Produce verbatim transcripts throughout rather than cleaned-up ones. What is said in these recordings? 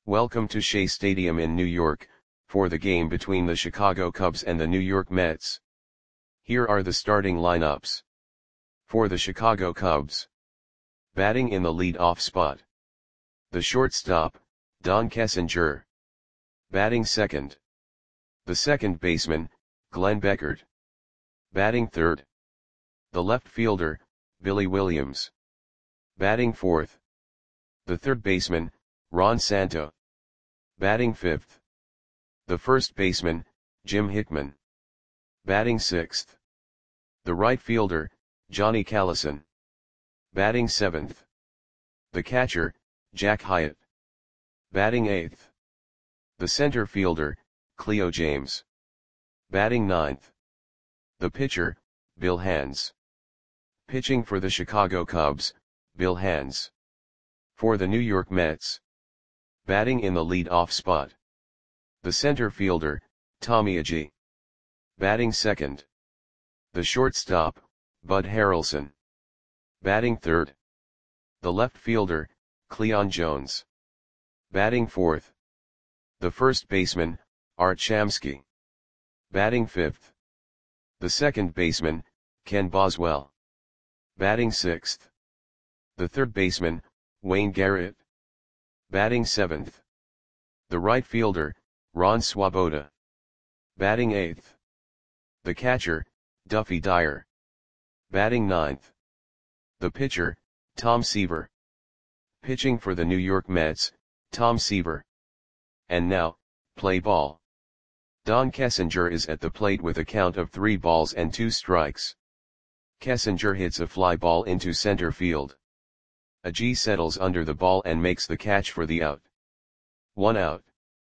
Welcome to Shea Stadium in New York, for the game between the Chicago Cubs and the New York Mets. Here are the starting lineups. For the Chicago Cubs. Batting in the lead-off spot. The shortstop, Don Kessinger. Batting second. The second baseman, Glenn Beckert. Batting third. The left fielder, Billy Williams. Batting fourth. The third baseman, Ron Santo. Batting fifth. The first baseman, Jim Hickman. Batting sixth. The right fielder, Johnny Callison. Batting seventh. The catcher, Jack Hyatt. Batting eighth. The center fielder, Cleo James. Batting ninth. The pitcher, Bill Hands. Pitching for the Chicago Cubs, Bill Hands. For the New York Mets. Batting in the lead-off spot. The center fielder, Tommy Agee. Batting second. The shortstop, Bud Harrelson. Batting third. The left fielder, Cleon Jones. Batting fourth. The first baseman, Art Shamsky. Batting fifth. The second baseman, Ken Boswell. Batting sixth. The third baseman, Wayne Garrett. Batting seventh. The right fielder, Ron Swoboda. Batting eighth. The catcher, Duffy Dyer. Batting ninth. The pitcher, Tom Seaver. Pitching for the New York Mets, Tom Seaver. And now, play ball. Don Kessinger is at the plate with a count of three balls and two strikes. Kessinger hits a fly ball into center field. Agee settles under the ball and makes the catch for the out. One out.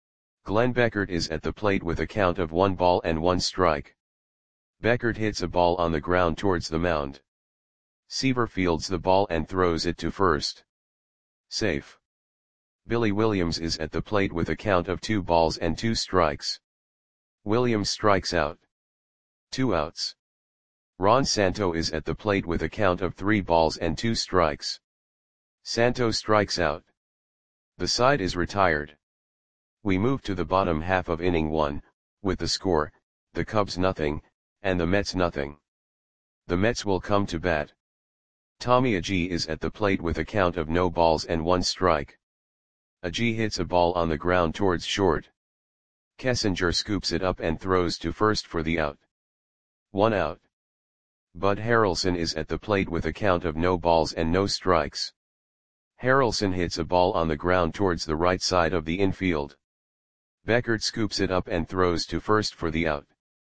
Glenn Beckert is at the plate with a count of one ball and one strike. Beckert hits a ball on the ground towards the mound. Seaver fields the ball and throws it to first. Safe. Billy Williams is at the plate with a count of two balls and two strikes. Williams strikes out. Two outs. Ron Santo is at the plate with a count of three balls and two strikes. Santo strikes out. The side is retired. We move to the bottom half of inning one, with the score, the Cubs nothing, and the Mets nothing. The Mets will come to bat. Tommy Agee is at the plate with a count of no balls and one strike. Agee hits a ball on the ground towards short. Kessinger scoops it up and throws to first for the out. One out. Bud Harrelson is at the plate with a count of no balls and no strikes. Harrelson hits a ball on the ground towards the right side of the infield. Beckert scoops it up and throws to first for the out.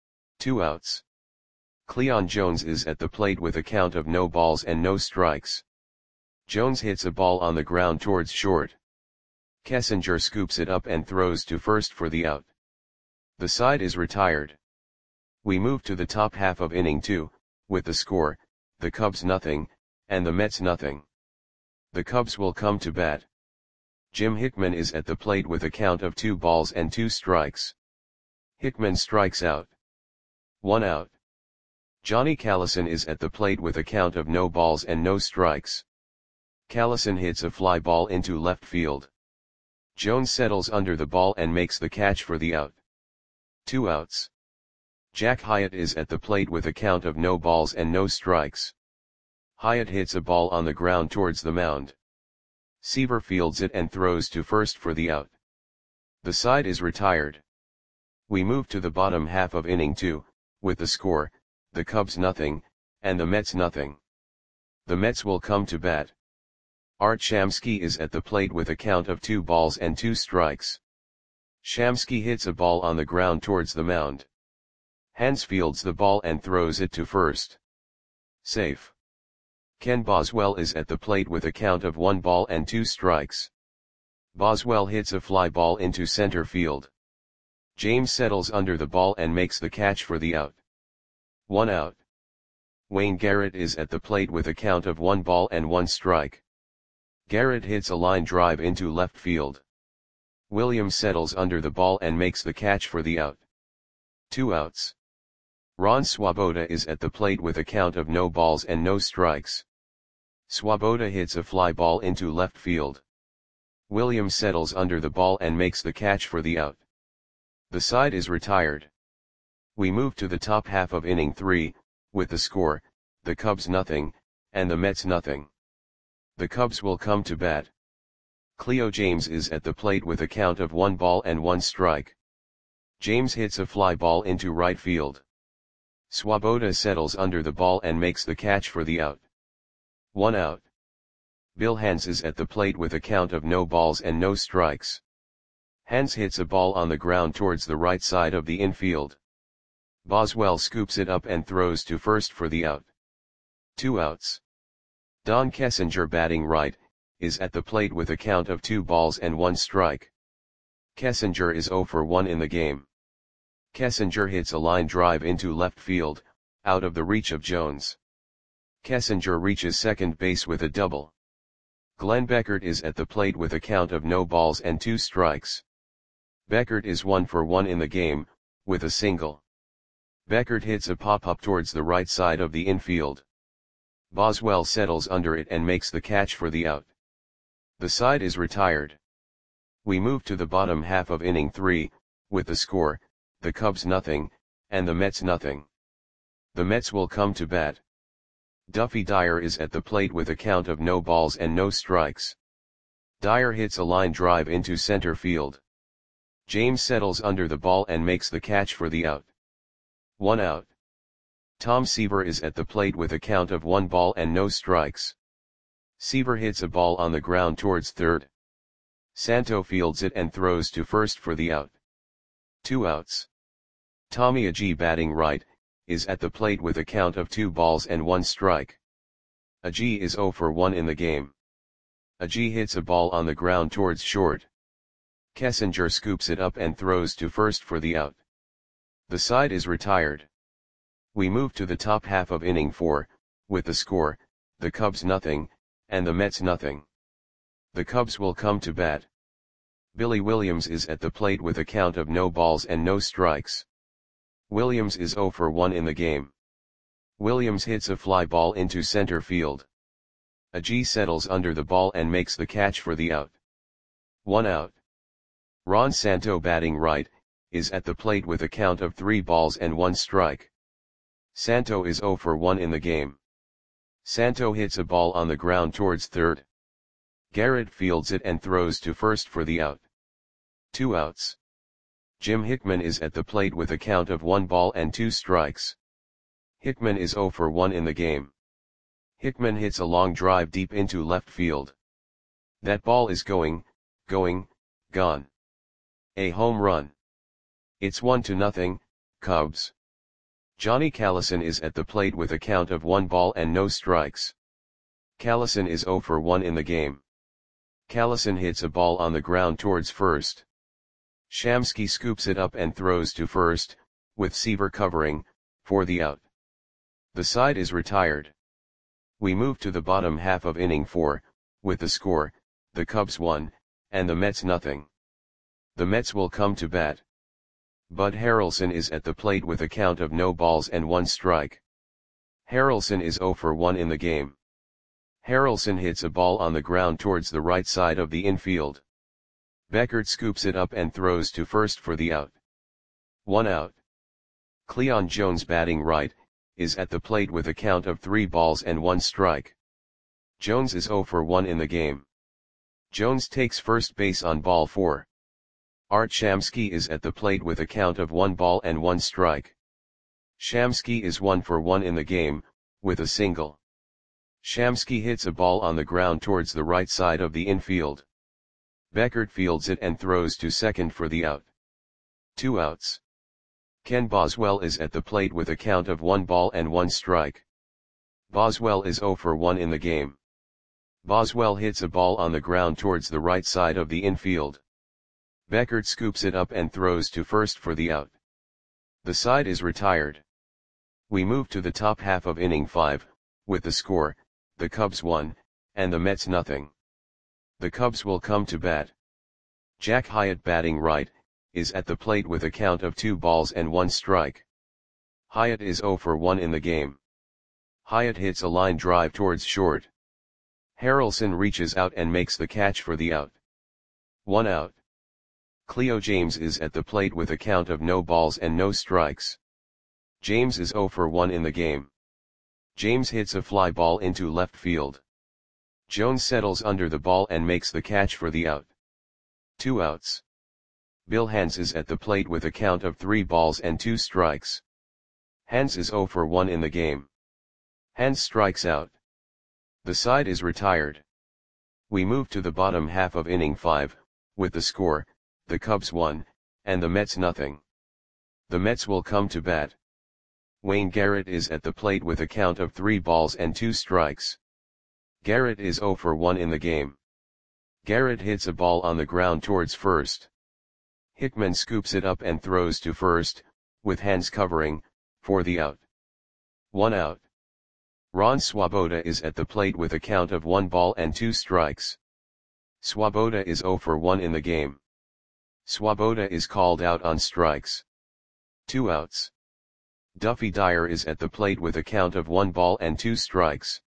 Two outs. Cleon Jones is at the plate with a count of no balls and no strikes. Jones hits a ball on the ground towards short. Kessinger scoops it up and throws to first for the out. The side is retired. We move to the top half of inning two, with the score, the Cubs nothing, and the Mets nothing. The Cubs will come to bat. Jim Hickman is at the plate with a count of two balls and two strikes. Hickman strikes out. One out. Johnny Callison is at the plate with a count of no balls and no strikes. Callison hits a fly ball into left field. Jones settles under the ball and makes the catch for the out. Two outs. Jack Hyatt is at the plate with a count of no balls and no strikes. Hyatt hits a ball on the ground towards the mound. Seaver fields it and throws to first for the out. The side is retired. We move to the bottom half of inning two, with the score, the Cubs nothing, and the Mets nothing. The Mets will come to bat. Art Shamsky is at the plate with a count of two balls and two strikes. Shamsky hits a ball on the ground towards the mound. Hands fields the ball and throws it to first. Safe. Ken Boswell is at the plate with a count of one ball and two strikes. Boswell hits a fly ball into center field. James settles under the ball and makes the catch for the out. One out. Wayne Garrett is at the plate with a count of one ball and one strike. Garrett hits a line drive into left field. Williams settles under the ball and makes the catch for the out. Two outs. Ron Swoboda is at the plate with a count of no balls and no strikes. Swoboda hits a fly ball into left field. Williams settles under the ball and makes the catch for the out. The side is retired. We move to the top half of inning three, with the score, the Cubs nothing, and the Mets nothing. The Cubs will come to bat. Cleo James is at the plate with a count of one ball and one strike. James hits a fly ball into right field. Swoboda settles under the ball and makes the catch for the out. One out. Bill Hands is at the plate with a count of no balls and no strikes. Hands hits a ball on the ground towards the right side of the infield. Boswell scoops it up and throws to first for the out. Two outs. Don Kessinger, batting right, is at the plate with a count of two balls and one strike. Kessinger is zero for one in the game. Kessinger hits a line drive into left field, out of the reach of Jones. Kessinger reaches second base with a double. Glenn Beckert is at the plate with a count of no balls and two strikes. Beckert is one for one in the game, with a single. Beckert hits a pop-up towards the right side of the infield. Boswell settles under it and makes the catch for the out. The side is retired. We move to the bottom half of inning three, with the score, the Cubs nothing, and the Mets nothing. The Mets will come to bat. Duffy Dyer is at the plate with a count of no balls and no strikes. Dyer hits a line drive into center field. James settles under the ball and makes the catch for the out. One out. Tom Seaver is at the plate with a count of one ball and no strikes. Seaver hits a ball on the ground towards third. Santo fields it and throws to first for the out. Two outs. Tommy Agee, batting right, is at the plate with a count of two balls and one strike. Agee is zero for one in the game. Agee hits a ball on the ground towards short. Kessinger scoops it up and throws to first for the out. The side is retired. We move to the top half of inning four, with the score, the Cubs nothing, and the Mets nothing. The Cubs will come to bat. Billy Williams is at the plate with a count of no balls and no strikes. Williams is zero for one in the game. Williams hits a fly ball into center field. Agee settles under the ball and makes the catch for the out. One out. Ron Santo, batting right, is at the plate with a count of three balls and one strike. Santo is zero for one in the game. Santo hits a ball on the ground towards third. Garrett fields it and throws to first for the out. Two outs. Jim Hickman is at the plate with a count of one ball and two strikes. Hickman is zero for one in the game. Hickman hits a long drive deep into left field. That ball is going, going, gone. A home run. It's one to nothing, Cubs. Johnny Callison is at the plate with a count of one ball and no strikes. Callison is zero for one in the game. Callison hits a ball on the ground towards first. Shamsky scoops it up and throws to first, with Seaver covering, for the out. The side is retired. We move to the bottom half of inning four, with the score, the Cubs one, and the Mets nothing. The Mets will come to bat. Bud Harrelson is at the plate with a count of no balls and one strike. Harrelson is zero for one in the game. Harrelson hits a ball on the ground towards the right side of the infield. Beckert scoops it up and throws to first for the out. One out. Cleon Jones, batting right, is at the plate with a count of three balls and one strike. Jones is zero for one in the game. Jones takes first base on ball four. Art Shamsky is at the plate with a count of one ball and one strike. Shamsky is one for one in the game, with a single. Shamsky hits a ball on the ground towards the right side of the infield. Beckert fields it and throws to second for the out. Two outs. Ken Boswell is at the plate with a count of one ball and one strike. Boswell is zero for one in the game. Boswell hits a ball on the ground towards the right side of the infield. Beckert scoops it up and throws to first for the out. The side is retired. We move to the top half of inning five, with the score, the Cubs one, and the Mets nothing. The Cubs will come to bat. Jack Hyatt, batting right, is at the plate with a count of two balls and one strike. Hyatt is zero for one in the game. Hyatt hits a line drive towards short. Harrelson reaches out and makes the catch for the out. One out. Cleo James is at the plate with a count of no balls and no strikes. James is zero for one in the game. James hits a fly ball into left field. Jones settles under the ball and makes the catch for the out. Two outs. Bill Hands is at the plate with a count of three balls and two strikes. Hands is zero for one in the game. Hands strikes out. The side is retired. We move to the bottom half of inning five, with the score, the Cubs one, and the Mets nothing. The Mets will come to bat. Wayne Garrett is at the plate with a count of three balls and two strikes. Garrett is zero for one in the game. Garrett hits a ball on the ground towards first. Hickman scoops it up and throws to first, with Hands covering, for the out. One out. Ron Swoboda is at the plate with a count of one ball and two strikes. Swoboda is zero for one in the game. Swoboda is called out on strikes. Two outs. Duffy Dyer is at the plate with a count of one ball and two strikes.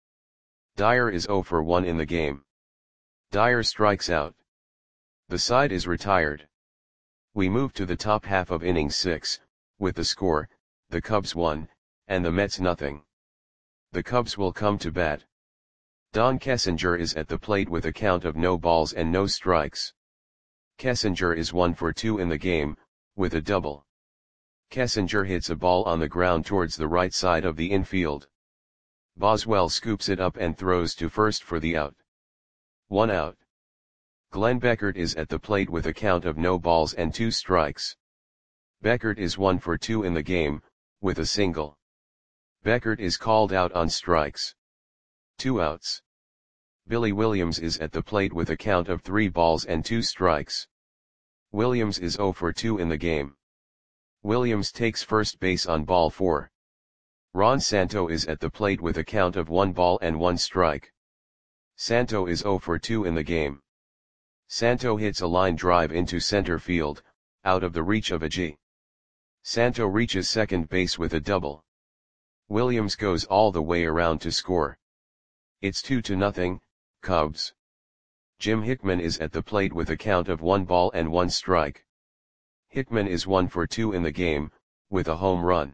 Dyer is zero for one in the game. Dyer strikes out. The side is retired. We move to the top half of inning six, with the score, the Cubs one, and the Mets nothing. The Cubs will come to bat. Don Kessinger is at the plate with a count of no balls and no strikes. Kessinger is one for two in the game, with a double. Kessinger hits a ball on the ground towards the right side of the infield. Boswell scoops it up and throws to first for the out. One out. Glenn Beckert is at the plate with a count of no balls and two strikes. Beckert is one for two in the game, with a single. Beckert is called out on strikes. Two outs. Billy Williams is at the plate with a count of three balls and two strikes. Williams is zero for two in the game. Williams takes first base on ball four. Ron Santo is at the plate with a count of one ball and one strike. Santo is zero for two in the game. Santo hits a line drive into center field, out of the reach of a G. Santo reaches second base with a double. Williams goes all the way around to score. It's two to nothing, Cubs. Jim Hickman is at the plate with a count of one ball and one strike. Hickman is one for two in the game, with a home run.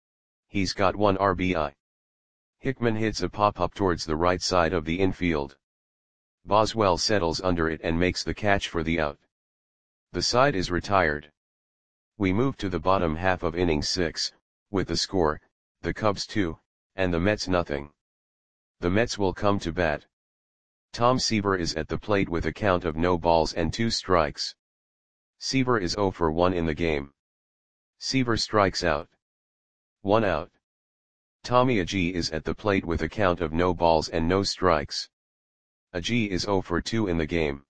He's got one R B I. Hickman hits a pop-up towards the right side of the infield. Boswell settles under it and makes the catch for the out. The side is retired. We move to the bottom half of inning six, with the score, the Cubs two, and the Mets nothing. The Mets will come to bat. Tom Seaver is at the plate with a count of no balls and two strikes. Seaver is zero for one in the game. Seaver strikes out. One out. Tommy Agee is at the plate with a count of no balls and no strikes. Agee is zero for two in the game.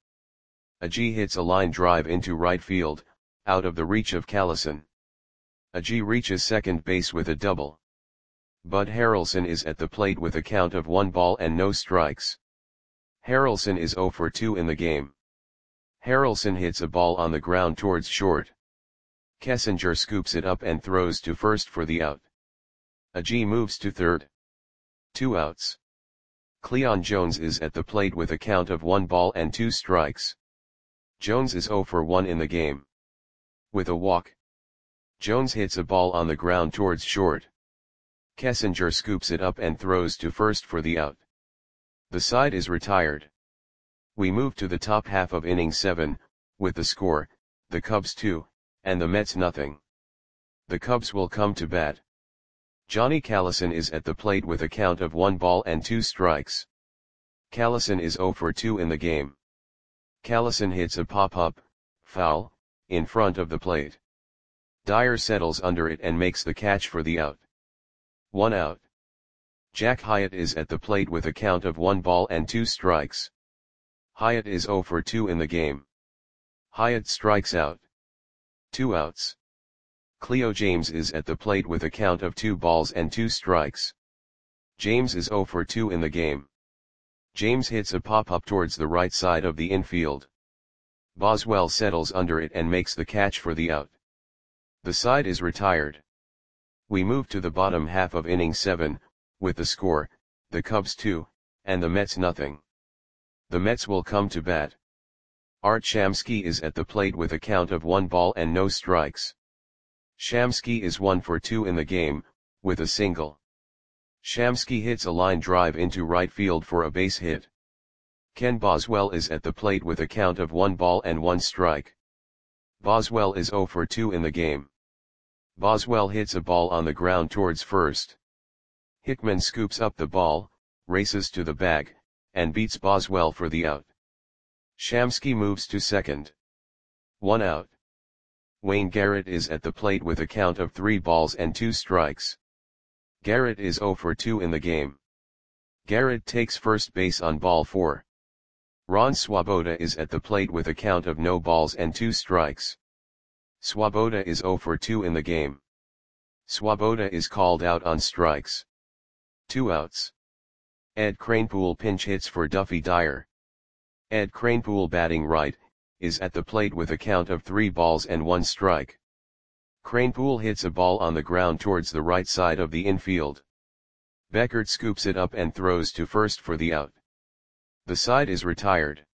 Agee hits a line drive into right field, out of the reach of Callison. Agee reaches second base with a double. Bud Harrelson is at the plate with a count of one ball and no strikes. Harrelson is zero for two in the game. Harrelson hits a ball on the ground towards short. Kessinger scoops it up and throws to first for the out. Agee moves to third. Two outs. Cleon Jones is at the plate with a count of one ball and two strikes. Jones is zero for one in the game. With a walk. Jones hits a ball on the ground towards short. Kessinger scoops it up and throws to first for the out. The side is retired. We move to the top half of inning seven, with the score, the Cubs two, and the Mets nothing. The Cubs will come to bat. Johnny Callison is at the plate with a count of one ball and two strikes. Callison is zero for two in the game. Callison hits a pop-up, foul, in front of the plate. Dyer settles under it and makes the catch for the out. One out. Jack Hyatt is at the plate with a count of one ball and two strikes. Hyatt is zero for two in the game. Hyatt strikes out. Two outs. Cleo James is at the plate with a count of two balls and two strikes. James is zero for two in the game. James hits a pop-up towards the right side of the infield. Boswell settles under it and makes the catch for the out. The side is retired. We move to the bottom half of inning seven, with the score, the Cubs two, and the Mets nothing. The Mets will come to bat. Art Shamsky is at the plate with a count of one ball and no strikes. Shamsky is one for two in the game, with a single. Shamsky hits a line drive into right field for a base hit. Ken Boswell is at the plate with a count of one ball and one strike. Boswell is zero for two in the game. Boswell hits a ball on the ground towards first. Hickman scoops up the ball, races to the bag, and beats Boswell for the out. Shamsky moves to second. One out. Wayne Garrett is at the plate with a count of three balls and two strikes. Garrett is zero for two in the game. Garrett takes first base on ball four. Ron Swoboda is at the plate with a count of no balls and two strikes. Swoboda is zero for two in the game. Swoboda is called out on strikes. Two outs. Ed Kranepool pinch hits for Duffy Dyer. Ed Kranepool, batting right, is at the plate with a count of three balls and one strike. Kranepool hits a ball on the ground towards the right side of the infield. Beckert scoops it up and throws to first for the out. The side is retired.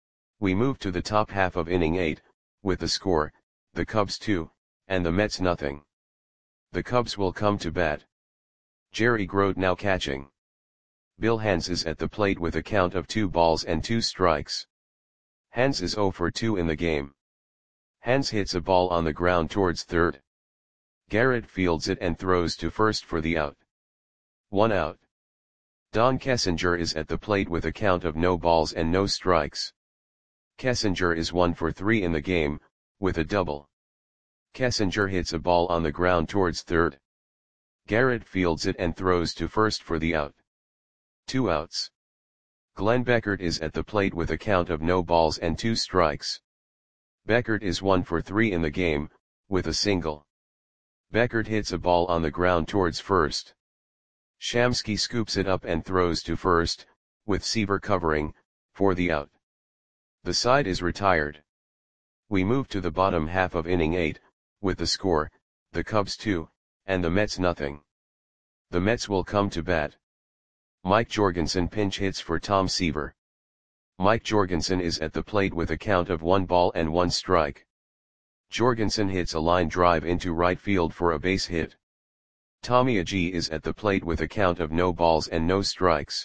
We move to the top half of inning eight, with the score, the Cubs two, and the Mets nothing. The Cubs will come to bat. Jerry Grote now catching. Bill Hands is at the plate with a count of two balls and two strikes. Hands is zero for two in the game. Hands hits a ball on the ground towards third. Garrett fields it and throws to first for the out. One out. Don Kessinger is at the plate with a count of no balls and no strikes. Kessinger is one for three in the game, with a double. Kessinger hits a ball on the ground towards third. Garrett fields it and throws to first for the out. Two outs. Glenn Beckert is at the plate with a count of no balls and two strikes. Beckert is one for three in the game, with a single. Beckert hits a ball on the ground towards first. Shamsky scoops it up and throws to first, with Seaver covering, for the out. The side is retired. We move to the bottom half of inning eight, with the score, the Cubs two, and the Mets nothing. The Mets will come to bat. Mike Jorgensen pinch hits for Tom Seaver. Mike Jorgensen is at the plate with a count of one ball and one strike. Jorgensen hits a line drive into right field for a base hit. Tommy Agee is at the plate with a count of no balls and no strikes.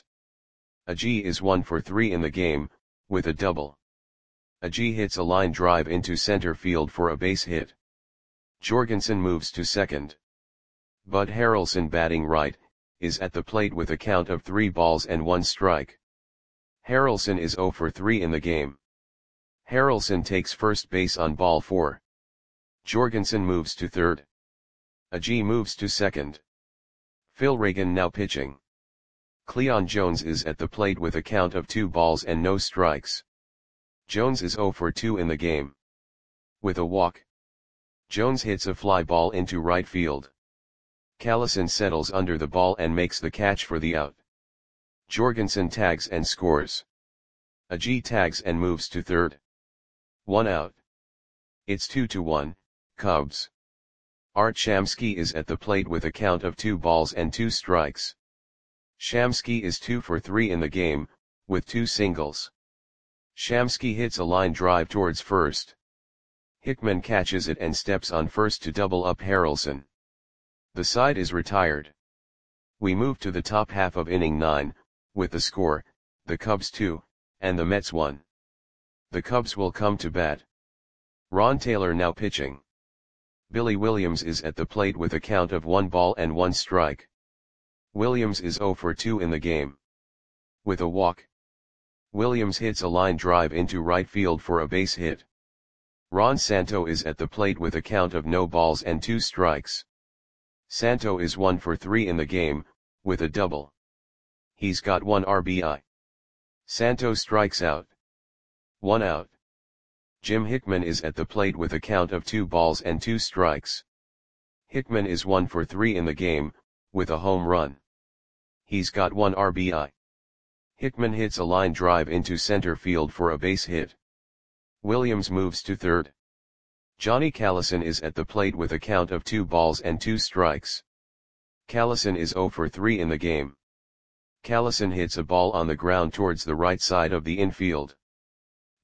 Agee is one for three in the game, with a double. Agee hits a line drive into center field for a base hit. Jorgensen moves to second. Bud Harrelson, batting right, is at the plate with a count of three balls and one strike. Harrelson is zero for three in the game. Harrelson takes first base on ball four. Jorgensen moves to third. Agee moves to second. Phil Reagan now pitching. Cleon Jones is at the plate with a count of two balls and no strikes. Jones is zero for two in the game. With a walk. Jones hits a fly ball into right field. Callison settles under the ball and makes the catch for the out. Jorgensen tags and scores. Agee tags and moves to third. One out. It's two to one, Cubs. Art Shamsky is at the plate with a count of two balls and two strikes. Shamsky is two for three in the game, with two singles. Shamsky hits a line drive towards first. Hickman catches it and steps on first to double up Harrelson. The side is retired. We move to the top half of inning nine, with the score, the Cubs two, and the Mets one. The Cubs will come to bat. Ron Taylor now pitching. Billy Williams is at the plate with a count of one ball and one strike. Williams is zero for two in the game. With a walk. Williams hits a line drive into right field for a base hit. Ron Santo is at the plate with a count of no balls and two strikes. Santo is one for three in the game, with a double. He's got one R B I. Santo strikes out. One out. Jim Hickman is at the plate with a count of two balls and two strikes. Hickman is one for three in the game, with a home run. He's got one R B I. Hickman hits a line drive into center field for a base hit. Williams moves to third. Johnny Callison is at the plate with a count of two balls and two strikes. Callison is zero for three in the game. Callison hits a ball on the ground towards the right side of the infield.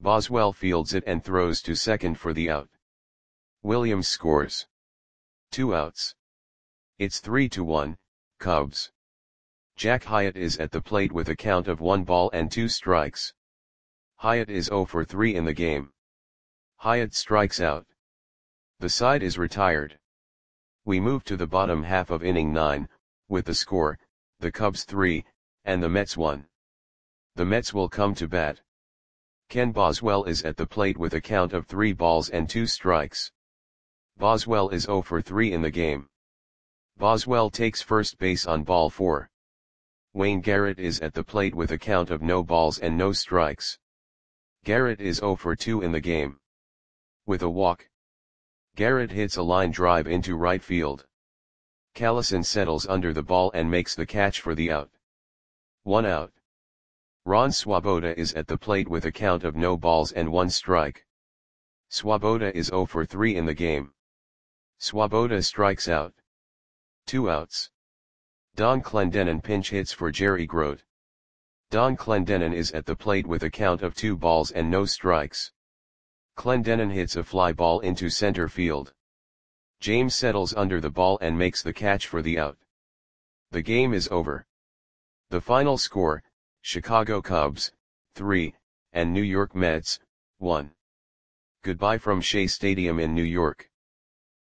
Boswell fields it and throws to second for the out. Williams scores. Two outs. It's three to one, Cubs. Jack Hyatt is at the plate with a count of one ball and two strikes. Hyatt is oh for three in the game. Hyatt strikes out. The side is retired. We move to the bottom half of inning nine, with the score, the Cubs three, and the Mets one. The Mets will come to bat. Ken Boswell is at the plate with a count of three balls and two strikes. Boswell is oh for three in the game. Boswell takes first base on ball four. Wayne Garrett is at the plate with a count of no balls and no strikes. Garrett is oh for two in the game. With a walk, Garrett hits a line drive into right field. Callison settles under the ball and makes the catch for the out. One out. Ron Swoboda is at the plate with a count of no balls and one strike. Swoboda is oh for three in the game. Swoboda strikes out. Two outs. Don Clendenon pinch hits for Jerry Grote. Don Clendenon is at the plate with a count of two balls and no strikes. Clendenon hits a fly ball into center field. James settles under the ball and makes the catch for the out. The game is over. The final score, Chicago Cubs, three, and New York Mets, one. Goodbye from Shea Stadium in New York.